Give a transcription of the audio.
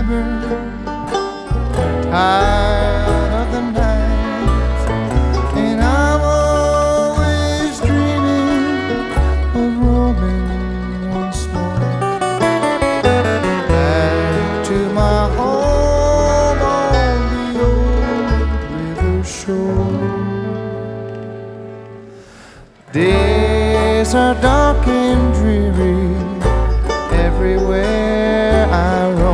river, tired of the night, and I'm always dreaming of roaming once more back to my home on the old river shore. Days are dark and dreary everywhere